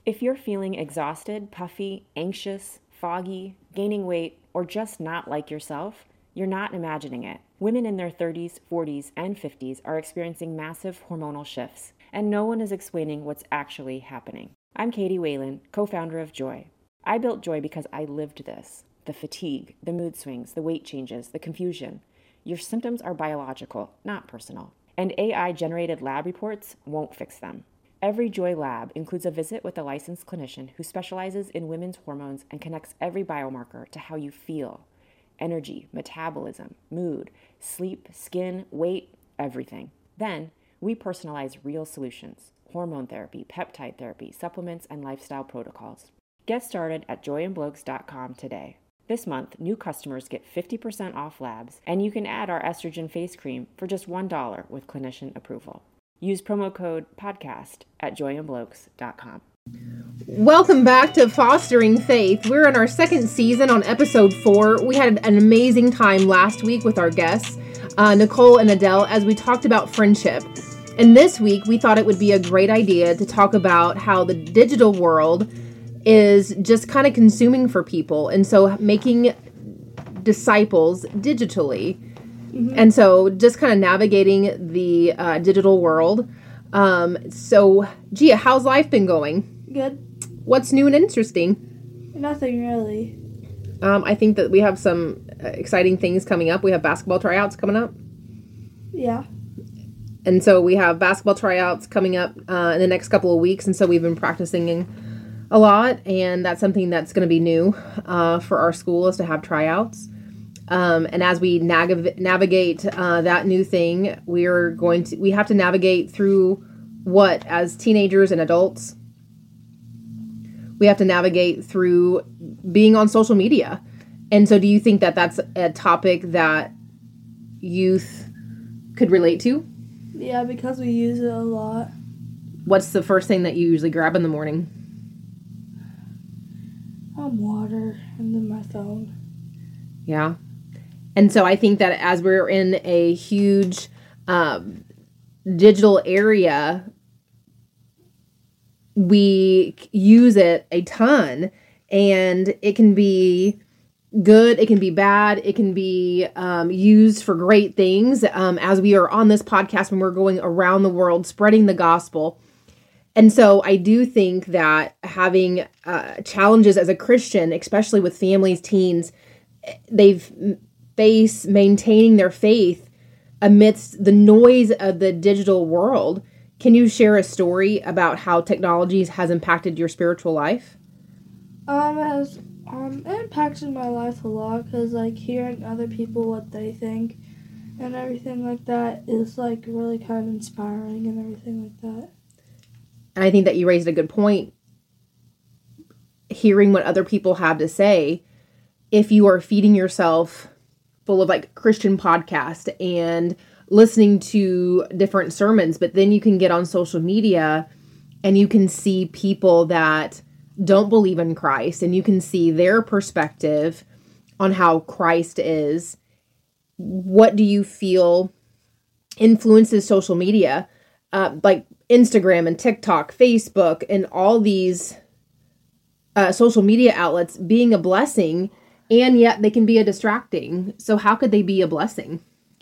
If you're feeling exhausted, puffy, anxious, foggy, gaining weight, or just not like yourself, you're not imagining it. Women in their 30s, 40s, and 50s are experiencing massive hormonal shifts, and no one is explaining what's actually happening. I'm Katie Whalen, co-founder of Joy. I built Joy because I lived this. The fatigue, the mood swings, the weight changes, the confusion. Your symptoms are biological, not personal. And AI-generated lab reports won't fix them. Every Joy lab includes a visit with a licensed clinician who specializes in women's hormones and connects every biomarker to how you feel. Energy, metabolism, mood, sleep, skin, weight, everything. Then, we personalize real solutions: hormone therapy, peptide therapy, supplements, and lifestyle protocols. Get started at joyandblokes.com today. This month, new customers get 50% off labs, and you can add our estrogen face cream for just $1 with clinician approval. Use promo code podcast at joyandblokes.com. Welcome back to Fostering Faith. We're in our second season on episode 4. We had an amazing time last week with our guests, Nicole and Adele, as we talked about friendship. And this week, we thought it would be a great idea to talk about how the digital world is just kind of consuming for people. And so making disciples digitally. And so just kind of navigating the digital world. So, Gia, how's life been going? Good. What's new and interesting? Nothing really. I think that we have some exciting things coming up. We have basketball tryouts coming up. Yeah. And so we have basketball tryouts coming up in the next couple of weeks. And so we've been practicing a lot. And that's something that's going to be new for our school, is to have tryouts. And as we navigate that new thing, we have to navigate through what, as teenagers and adults? We have to navigate through being on social media. And so do you think that that's a topic that youth could relate to? Yeah, because we use it a lot. What's the first thing that you usually grab in the morning? Water and then my phone. Yeah. And so I think that as we're in a huge digital area, we use it a ton, and it can be good, it can be bad, it can be used for great things, as we are on this podcast when we're going around the world spreading the gospel. And so I do think that having challenges as a Christian, especially with families, teens, they've face maintaining their faith amidst the noise of the digital world. Can you share a story about how technology has impacted your spiritual life? It impacted my life a lot, because hearing other people what they think and everything like that is really kind of inspiring and everything like that. And I think that you raised a good point. Hearing what other people have to say, if you are feeding yourself full of Christian podcast and listening to different sermons, but then you can get on social media and you can see people that don't believe in Christ, and you can see their perspective on how Christ is. What do you feel influences social media, like Instagram and TikTok, Facebook, and all these social media outlets being a blessing, and yet they can be a distracting? So how could they be a blessing?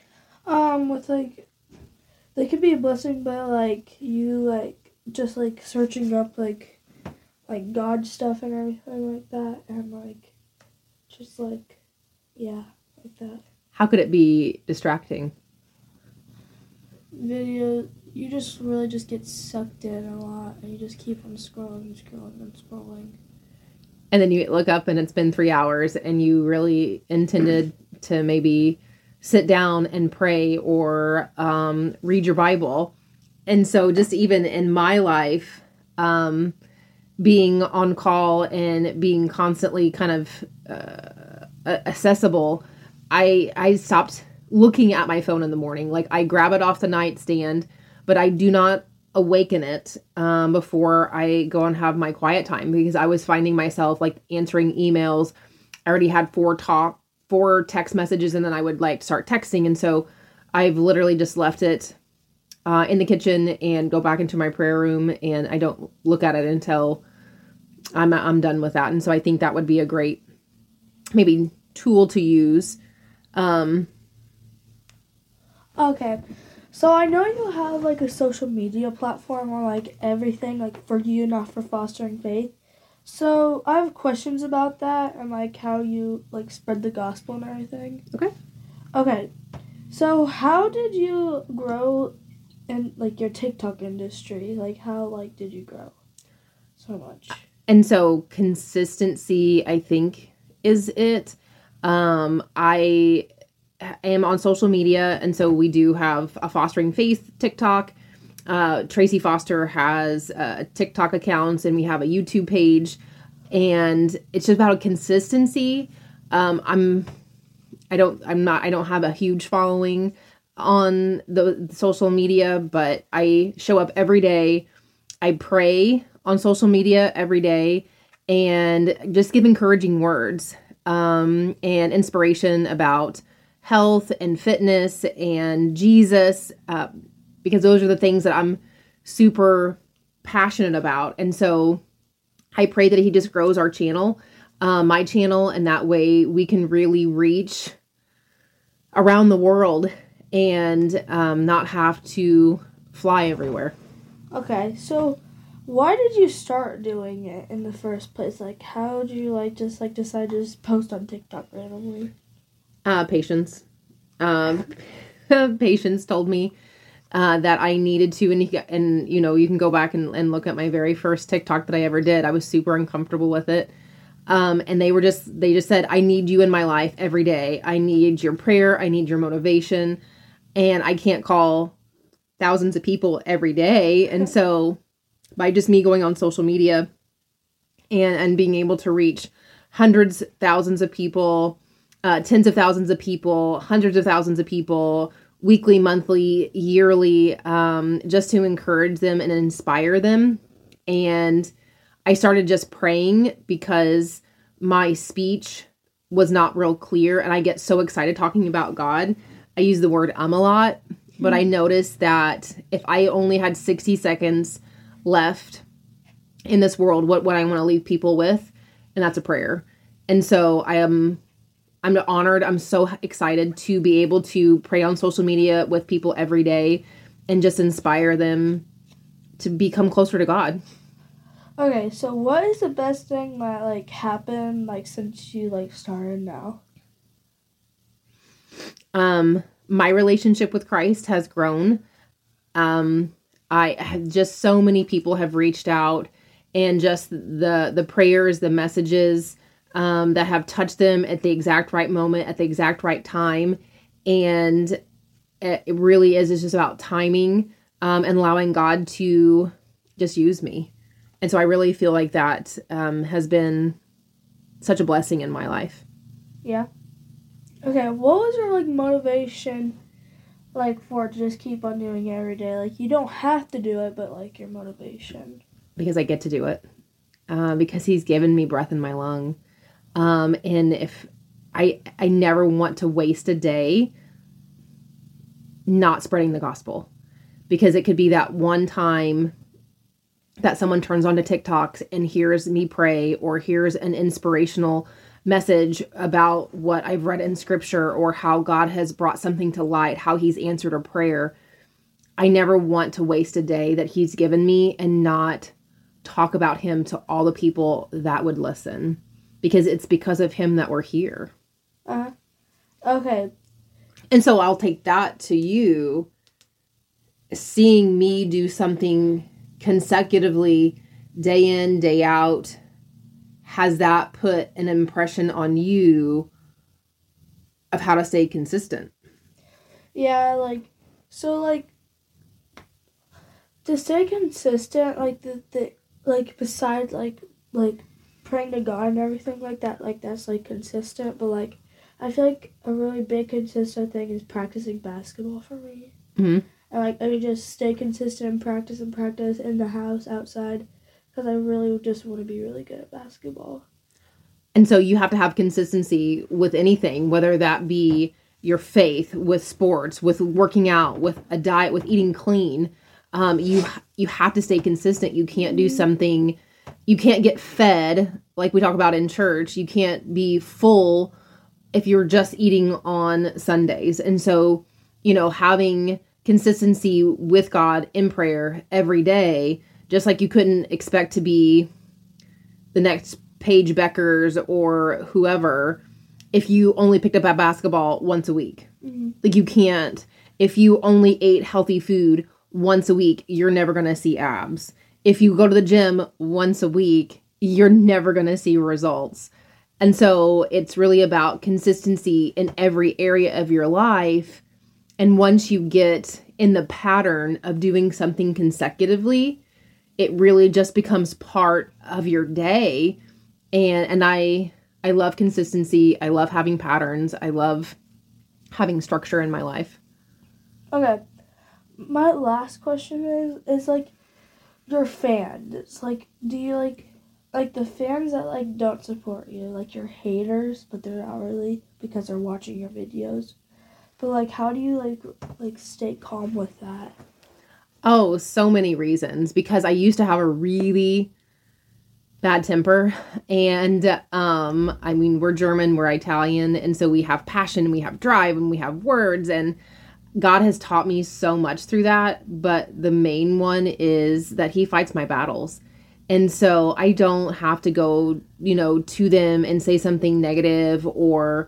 They could be a blessing, but you just searching up God stuff and everything like that, and just yeah, like that. How could it be distracting? Video, you just really just get sucked in a lot, and you just keep on scrolling and scrolling and scrolling. And then you look up and it's been 3 hours, and you really intended to maybe sit down and pray or read your Bible. And so just even in my life, being on call and being constantly kind of accessible, I stopped looking at my phone in the morning. I grab it off the nightstand, but I do not awaken it before I go and have my quiet time, because I was finding myself answering emails. I already had four text messages, and then I would start texting. And so I've literally just left it in the kitchen and go back into my prayer room, and I don't look at it until I'm done with that. And so I think that would be a great maybe tool to use. Okay. So I know you have like a social media platform or like everything like for you, not for fostering faith. So I have questions about that and like how you like spread the gospel and everything. Okay. Okay. So how did you grow in like your TikTok industry? Like how like did you grow so much? And so consistency, I think, is it. I am on social media, and so we do have a Fostering Faith TikTok. Tracy Foster has TikTok accounts, and we have a YouTube page, and it's just about consistency. I don't have a huge following on the social media, but I show up every day. I pray on social media every day and just give encouraging words and inspiration about health and fitness and Jesus, because those are the things that I'm super passionate about. And so I pray that he just grows our channel, my channel, and that way we can really reach around the world and not have to fly everywhere. Okay, so why did you start doing it in the first place? Like, how did you decide to just post on TikTok randomly? Patience. Patience told me that I needed to, and you know, you can go back and look at my very first TikTok that I ever did. I was super uncomfortable with it. And they just said, I need you in my life every day. I need your prayer. I need your motivation. And I can't call thousands of people every day. And so by just me going on social media and being able to reach hundreds, thousands of people, tens of thousands of people, hundreds of thousands of people, weekly, monthly, yearly, just to encourage them and inspire them. And I started just praying because my speech was not real clear. And I get so excited talking about God. I use the word a lot, but I noticed that if I only had 60 seconds left in this world, what I want to leave people with, and that's a prayer. And so I'm honored. I'm so excited to be able to pray on social media with people every day and just inspire them to become closer to God. Okay, so what is the best thing that happened since you started now? My relationship with Christ has grown. I have just so many people have reached out, and just the prayers, the messages that have touched them at the exact right moment, at the exact right time. And it really is, it's just about timing and allowing God to just use me. And so I really feel like that has been such a blessing in my life. Yeah. Okay, what was your motivation for to just keep on doing it every day? You don't have to do it, but your motivation. Because I get to do it. Because he's given me breath in my lung. And if I never want to waste a day not spreading the gospel, because it could be that one time that someone turns on to TikToks and hears me pray, or hears an inspirational message about what I've read in scripture, or how God has brought something to light, how he's answered a prayer. I never want to waste a day that he's given me and not talk about him to all the people that would listen, because it's because of him that we're here. Okay. And so I'll take that to you, seeing me do something consecutively, day in, day out. Has that put an impression on you of how to stay consistent? Yeah, to stay consistent, besides praying to God and everything like that, that's consistent, but I feel like a really big consistent thing is practicing basketball for me. Mm-hmm. And I can just stay consistent and practice in the house, outside, because I really just want to be really good at basketball. And so you have to have consistency with anything, whether that be your faith, with sports, with working out, with a diet, with eating clean. You have to stay consistent. You can't do something you can't get fed like we talk about in church. You can't be full if you're just eating on Sundays. And so, having consistency with God in prayer every day, just like you couldn't expect to be the next Paige Beckers or whoever if you only picked up a basketball once a week. Mm-hmm. Like you can't. If you only ate healthy food once a week, you're never going to see abs. If you go to the gym once a week, you're never going to see results. And so it's really about consistency in every area of your life. And once you get in the pattern of doing something consecutively, it really just becomes part of your day. And I love consistency. I love having patterns. I love having structure in my life. Okay. My last question is like your fans. It's like, do you like the fans that like don't support you, like your haters, but they're not really because they're watching your videos. But like, how do you like stay calm with that? Oh, so many reasons. Because I used to have a really bad temper, and I mean, we're German, we're Italian, and so we have passion, and we have drive, and we have words, and God has taught me so much through that. But the main one is that He fights my battles. And so I don't have to go, to them and say something negative or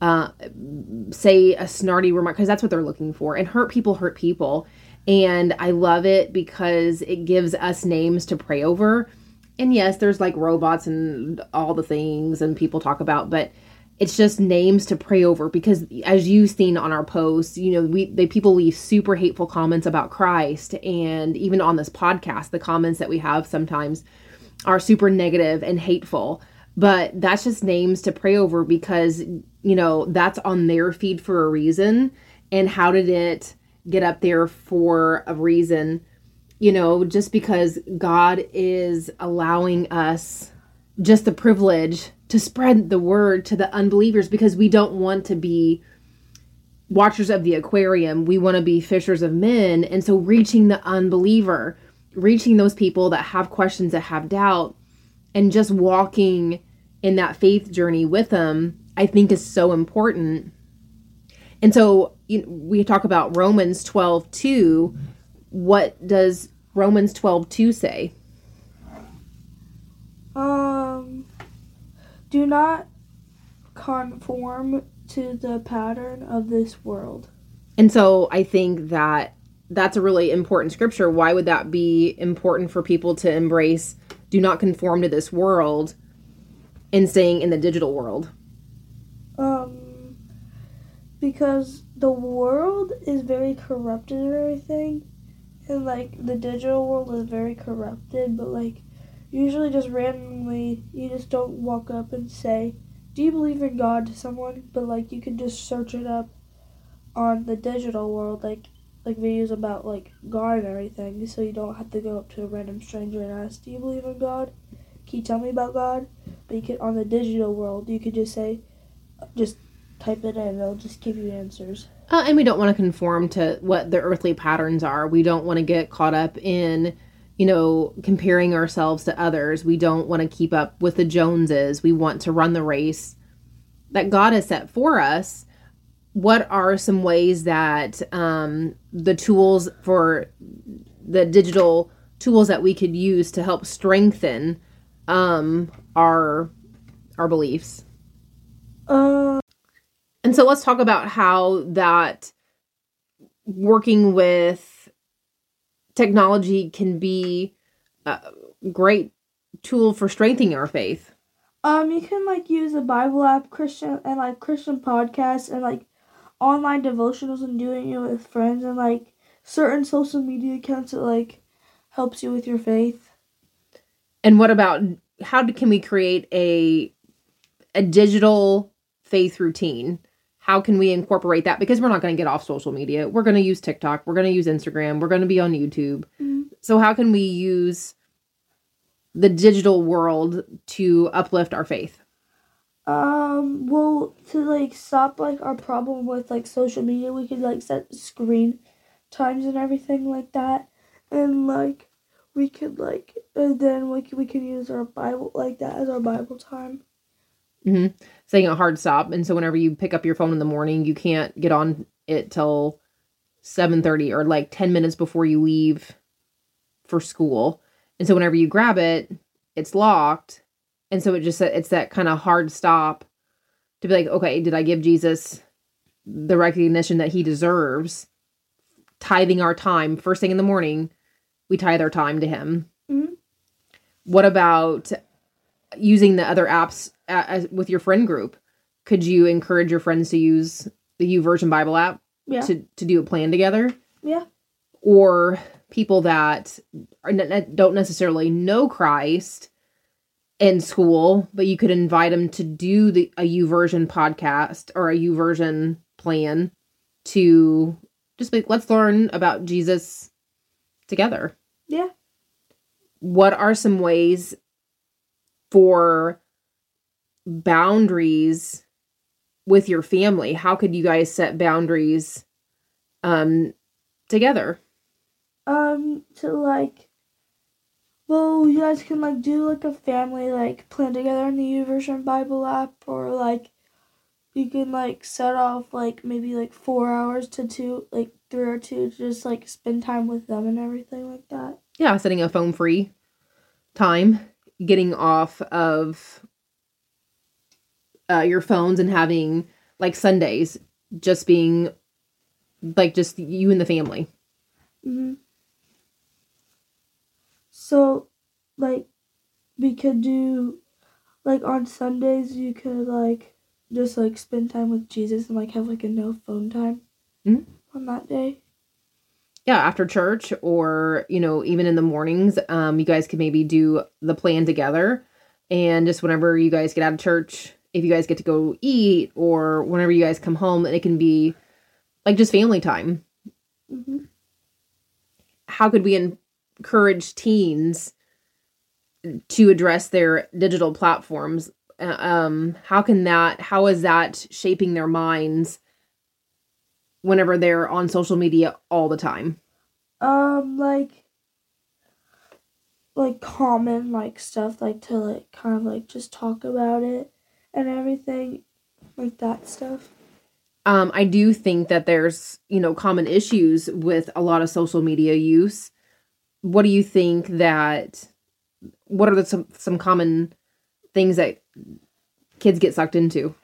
say a snarty remark, because that's what they're looking for. And hurt people. And I love it because it gives us names to pray over. And yes, there's like robots and all the things and people talk about, but it's just names to pray over, because as you've seen on our posts, people leave super hateful comments about Christ. And even on this podcast, the comments that we have sometimes are super negative and hateful, but that's just names to pray over, because, that's on their feed for a reason. And how did it get up there for a reason? Just because God is allowing us just the privilege to spread the word to the unbelievers, because we don't want to be watchers of the aquarium. We want to be fishers of men. And so reaching the unbeliever, reaching those people that have questions, that have doubt, and just walking in that faith journey with them, I think is so important. And so we talk about Romans 12:2. What does Romans 12:2 say? Do not conform to the pattern of this world. And so I think that that's a really important scripture. Why would that be important for people to embrace? Do not conform to this world and staying in the digital world. Because the world is very corrupted and everything. And like the digital world is very corrupted, but like usually just randomly, you just don't walk up and say, do you believe in God to someone? But like you can just search it up on the digital world, like videos about like God and everything, so you don't have to go up to a random stranger and ask, do you believe in God? Can you tell me about God? But you could, on the digital world, you could just say, just type it in, it'll just give you answers. And we don't want to conform to what the earthly patterns are. We don't want to get caught up in, comparing ourselves to others. We don't want to keep up with the Joneses. We want to run the race that God has set for us. What are some ways that the tools for the digital tools that we could use to help strengthen our beliefs? And so let's talk about how that working with technology can be a great tool for strengthening our faith. You can like use a Bible app, Christian podcasts, and like online devotionals, and doing it with friends, and like certain social media accounts that like helps you with your faith. And what about can we create a digital faith routine? How can we incorporate that? Because we're not going to get off social media. We're going to use TikTok. We're going to use Instagram. We're going to be on YouTube. Mm-hmm. So how can we use the digital world to uplift our faith? Well, to like stop like our problem with like social media, we could like set screen times and everything like that. And like we could like, and then we can use our Bible like that as our Bible time. Saying a hard stop. And so whenever you pick up your phone in the morning, you can't get on it till 7:30 or like 10 minutes before you leave for school. And so whenever you grab it, it's locked. And so it's that kind of hard stop to be like, okay, did I give Jesus the recognition that he deserves? Tithing our time first thing in the morning, we tithe our time to him. Mm-hmm. What about using the other apps with your friend group? Could you encourage your friends to use the YouVersion Bible app to do a plan together? Yeah. Or people that don't necessarily know Christ in school, but you could invite them to do a YouVersion podcast or a YouVersion plan to just be, let's learn about Jesus together. Yeah. What are some ways for boundaries with your family? How could you guys set boundaries together? To like, well, you guys can like do like a family like plan together in the YouVersion Bible app, or like you can like set off like maybe like 4 hours to 2, like 3 or 2 to just like spend time with them and everything like that. Yeah, setting a phone free time, getting off of your phones and having like Sundays just being like just you and the family. Mm-hmm. So, like, we could do, like, on Sundays, you could, like, just, like, spend time with Jesus and, like, have, like, a no phone time on that day. Yeah, after church or, even in the mornings, you guys could maybe do the plan together. And just whenever you guys get out of church, if you guys get to go eat or whenever you guys come home, it can be, like, just family time. Mm-hmm. How could we encourage teens to address their digital platforms? How is that shaping their minds whenever they're on social media all the time? Like common, like, stuff, like, to, like, kind of, like, just talk about it and everything, like, that stuff. I do think that there's, common issues with a lot of social media use. What do you think what are some common things that kids get sucked into?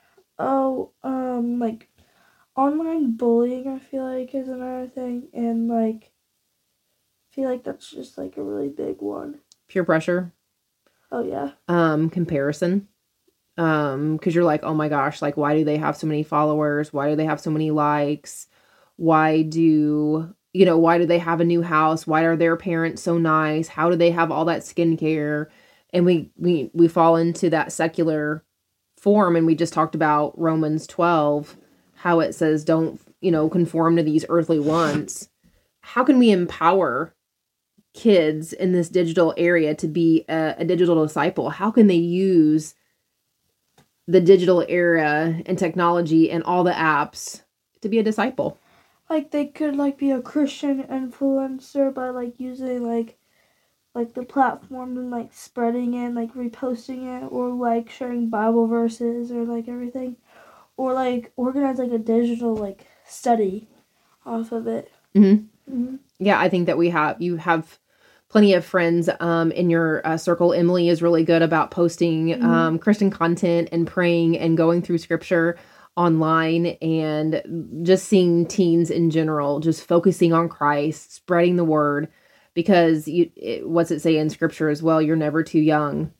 Like, online bullying, I feel like, is another thing, and, like, I feel like that's just, like, a really big one. Peer pressure. Oh, yeah. Comparison. Because you're like, oh my gosh, like, why do they have so many followers? Why do they have so many likes? Why do they have a new house? Why are their parents so nice? How do they have all that skincare? And we fall into that secular form. And we just talked about Romans 12, how it says, don't, conform to these earthly wants. How can we empower kids in this digital area to be a digital disciple? How can they use the digital era and technology and all the apps to be a disciple? Like, they could, like, be a Christian influencer by, like, using, like the platform and, like, spreading it, like, reposting it, or, like, sharing Bible verses or, like, everything. Or, like, organize, like, a digital, like, study off of it. Mm-hmm. Mm-hmm. Yeah, I think that you have plenty of friends in your circle. Emily is really good about posting Christian content and praying and going through scripture online, and just seeing teens in general, just focusing on Christ, spreading the word, because what's it say in scripture as well? You're never too young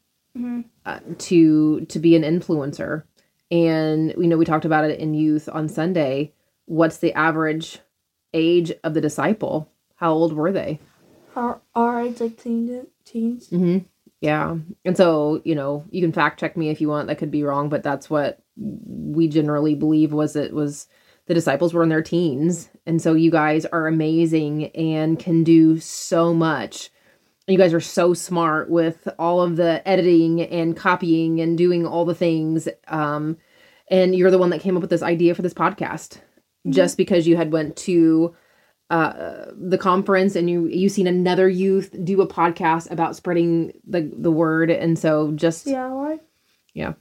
to be an influencer. And we talked about it in youth on Sunday. What's the average age of the disciple? How old were they? Our age, like teens. Mm-hmm. Yeah. And so, you can fact check me if you want. That could be wrong, but that's what we generally believe was the disciples were in their teens. And so you guys are amazing and can do so much. You guys are so smart with all of the editing and copying and doing all the things. And you're the one that came up with this idea for this podcast. Just because you had went to the conference, and you've seen another youth do a podcast about spreading the word. And so just, Yeah. yeah.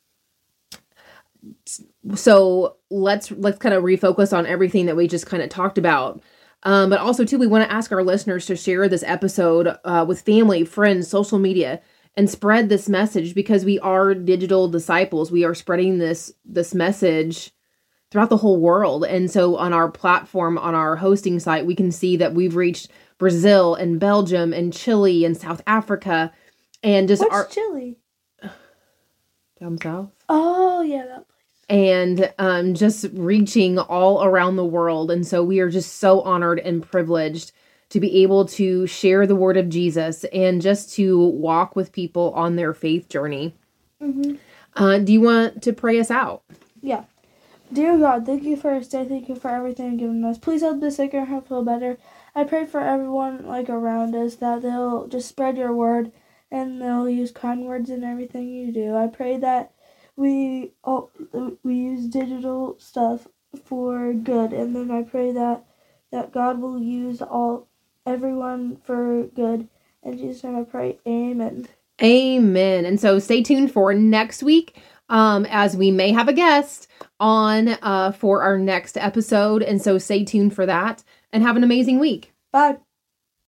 So let's kind of refocus on everything that we just kind of talked about. But also too, we want to ask our listeners to share this episode with family, friends, social media, and spread this message, because we are digital disciples. We are spreading this message throughout the whole world. And so on our platform, on our hosting site, we can see that we've reached Brazil and Belgium and Chile and South Africa, and just What's Chile? Down south. Oh yeah, that place. And just reaching all around the world. And so we are just so honored and privileged to be able to share the word of Jesus and just to walk with people on their faith journey. Mm-hmm. Do you want to pray us out? Yeah. Dear God, thank you for this day. Thank you for everything you've given us. Please help the sick and help feel better. I pray for everyone around us, that they'll just spread your word and they'll use kind words in everything you do. I pray that we use digital stuff for good, and then I pray that God will use everyone for good. In Jesus' name I pray, amen. Amen. And so stay tuned for next week, as we may have a guest on for our next episode. And so stay tuned for that, and have an amazing week. Bye.